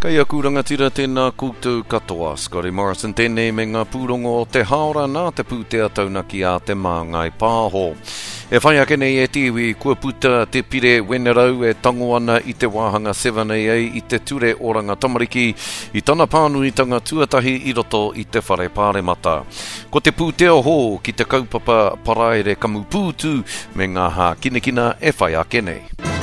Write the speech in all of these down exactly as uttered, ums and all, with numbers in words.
Kaya kurangatira tēnā koutou katoa, Scotty Morrison tēnei me ngā pūrongo o te haora nā te pūtea taunaki a te māngai pāho. E whai ake nei e tiwi kua puta te pire wenerau e tango ana i te wāhanga seven A A i te ture oranga tamariki i tana pānuitanga tuatahi i roto i te whare pāremata. Ko te pūtea hō ki te kaupapa paraere kamupūtu me ngā hā kinekina e whai ake nei.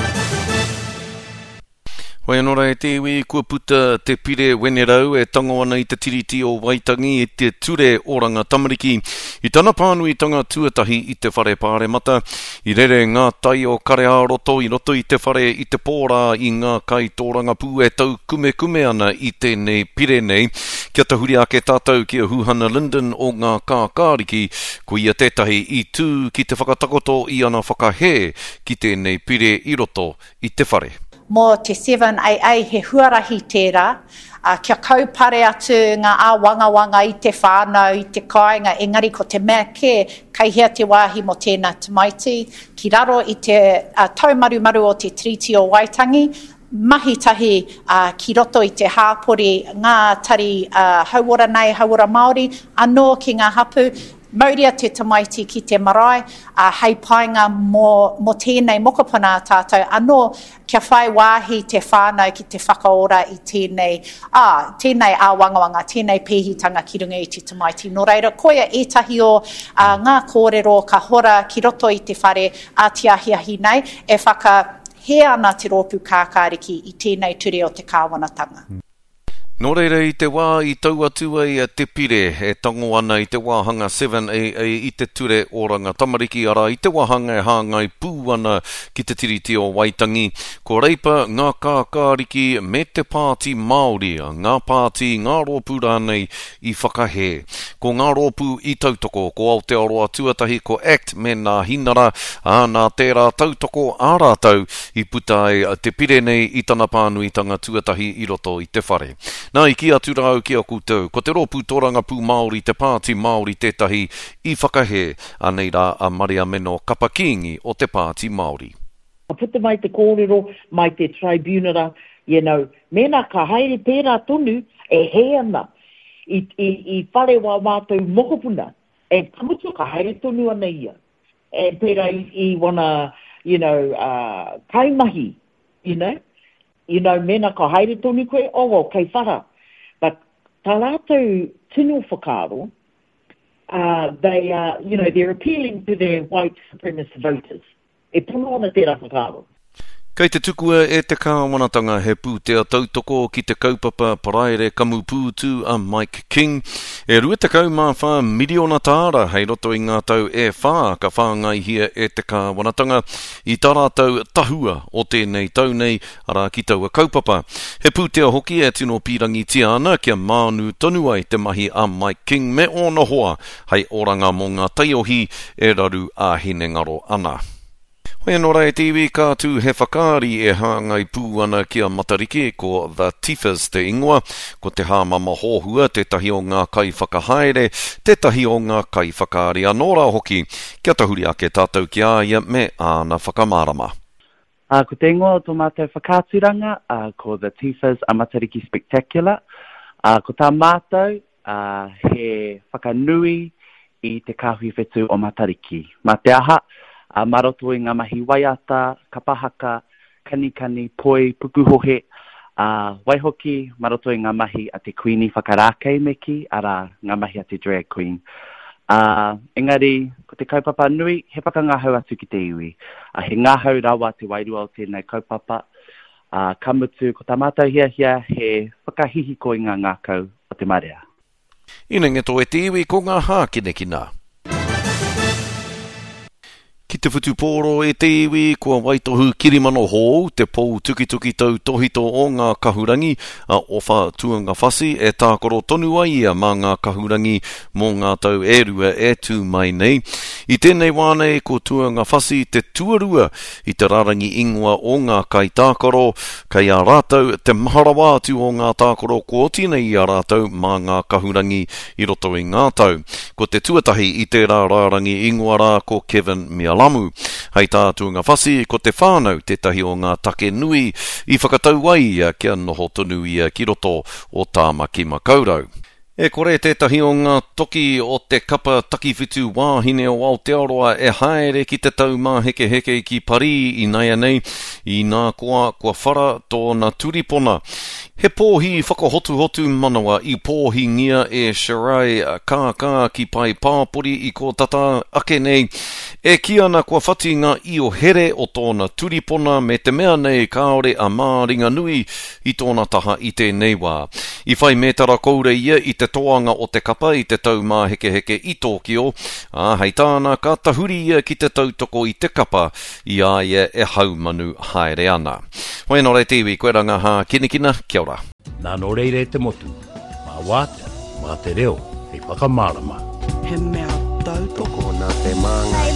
Hoi anora e tewi, kua puta te pire wenerau e tango ana i te tiriti o Waitangi i te ture oranga tamariki i tana pānuitanga tuatahi i te whare pāremata i rere ngā tai o karea roto i roto i te whare i te pōra i ngā kai tōranga pū e tau kume kume ana i tēnei pire nei kia te huri ake tātou ki a Huhana Linden o ngā kākāriki ko ia tētahi i tū ki te whakatakoto i ana whakahe ki tēnei pire i roto i te whare. Mō te seven A A he huarahi tērā, uh, kia kaupare atu ngā āwanga wanga i te whānau, i te kāinga, engari ko te mea kē, kaihea te wāhi mo tēnā tamaiti, ki raro i te uh, taumarumaru o te Treaty o Waitangi, mahi tahi uh, ki roto i te hāpori, ngā tari uh, hauora nei, hauora Māori, anō ki ngā hapu, Mauria te tamaiti ki te marae, uh, hei painga mo, mo tēnei mokopuna tātou, anō kia whai wāhi te whānau ki te whakaora i tēnei, ah, tēnei āwangawanga, tēnei pēhitanga ki runga i te tamaiti. Nō reira, koia etahi o uh, ngā kōrero ka hora ki roto i te whare ātiahiahi nei, e whaka he ana te rōpū kākāriki i tēnei ture o te kāwanatanga. Nō reira i te wā i taua tua i a te pire e tango ana i te wāhanga seven A A i te ture oranga tamariki ara i te wāhanga e hāngai pū ana ki te tiriti o Waitangi. Ko reipa ngā kākāriki me te pāti Māori, ngā pāti, ngā rōpū rānei i whakahe. Ko ngā rōpū i tautoko, ko Aotearoa tuatahi, ko Act me nā hinara, a nā tērā tautoko ārātau i puta e te pire nei i tana pānuitanga tuatahi i roto i te whare. Nā i ki atu rau ki a koutou, ko te rōpū tōranga pū Māori, te pāti Māori tētahi i whakahe, anei rā a Maria Meno Kapakingi o te pāti Māori. Puta mai te kōrero, mai te tribunera, you know, mena ka haere pērā tonu e he ana i, i, i whare wā mātou mokopuna, e kamutu ka haere tonu ana ia. E pērā i, i wana, you know, uh, kaimahi, you know, You know, mena ka haere tonu koe, o oh, kei whara. But tā rātou tino whakaro, uh, they are, you know, they're appealing to their white supremacist voters. E pono ana tērā whakaro. Kei te tukua e te kāwanatanga he pūtea tautoko ki te kaupapa paraere kamupūtu a Mike King. E rua te kaumawha miliona tāra hei roto i ngā tau e whā ka whāngai hia e te kāwanatanga i tā rātau tahua o tēnei tau nei ara ki taua kaupapa. He pūtea hoki e tino pirangi tiana kia mānu tonu ai te mahi a Mike King me ona hoa hei oranga mō ngā taiohi e raru a hinengaro ana. Hoi anora e tiwi kātū he whakaari e hāngai pū ana kia matariki ko The Tifas te ingoa, ko te hāmama hōhua te tahi o ngā kai whakahaere, te tahi o ngā kai whakaari anora hoki, kia tahuri ake tātou ki aia me āna whakamārama. Uh, ko te ingoa o tō mātou whakāturanga, uh, ko The Tifas a Matariki Spectacular, uh, ko tā mātou uh, he whakanui i te kāhui whetu o Matariki. Mā te aha, a uh, maroto i ngā mahi waiata, kapahaka, kanikani, poi, pukuhohe, uh, waihoki, maroto i ngā mahi a te Queenie whakarākei meki, ara ngā mahi a te drag queen. Uh, engari, ko te kaupapa nui, he whakangahau atu ki te iwi. Uh, he ngāhau rawa te wairua o tēnei kaupapa, uh, kamutu, ko tā mātou hia hia, he whakahihi ko i ngā ngākau o te marea. Ina ngeto e te iwi ko ngā hā kinekina. Ki te whutupōro e te iwi, kua waitohu kirimano hou, te pou tukituki tau tohito o ngā kahurangi, a ofa tuanga whasi e tākoro tonu ai ia mā ngā kahurangi mō ngā tau e rua e tū mai nei. I tēnei wānei ko tuanga whasi te tuarua i te rarangi ingoa o ngā kai tākoro, kai a rātau te maharawā atu o ngā tākoro ko tinei a rātau mā ngā kahurangi i roto i ngā tau. Ko te tuatahi i tērā rarangi ingoa rā ko Kevin Mialama. ramu. Hei tātua ngā whasi, ko te whānau tētahi o ngā take nui i whakatau ai ia kia noho tonu ia ki roto o tā maki makaurau. E kore tētahi o ngā toki o te kapa takiwhitu wāhine o Aotearoa e haere ki te tau mā heke heke ki Parī i Naia nei i nā koa kua whara tōna turipona. He pōhi whakahotu hotu manawa i pōhi ngia e Shirai kākā ki pai pāpori i ko tata ake nei. E ki ana kua whati ngā i o here o tōna turipona me te mea nei kaore a māringa nui i tōna taha i te nei wā. I whai mētara koure ia i te toanga o te kapa i te tau mā heke heke i Tōkio, a hei tāna ka tahuri ia ki te tautoko i te kapa i a ia e haumanu haere ana. Hoi nō rei tiwi, koe ranga ha kinikina, kia ora. Nā nō reire te motu, mā wātea, mā te reo, hei whakamārama. He mea tautoko nā te māngai.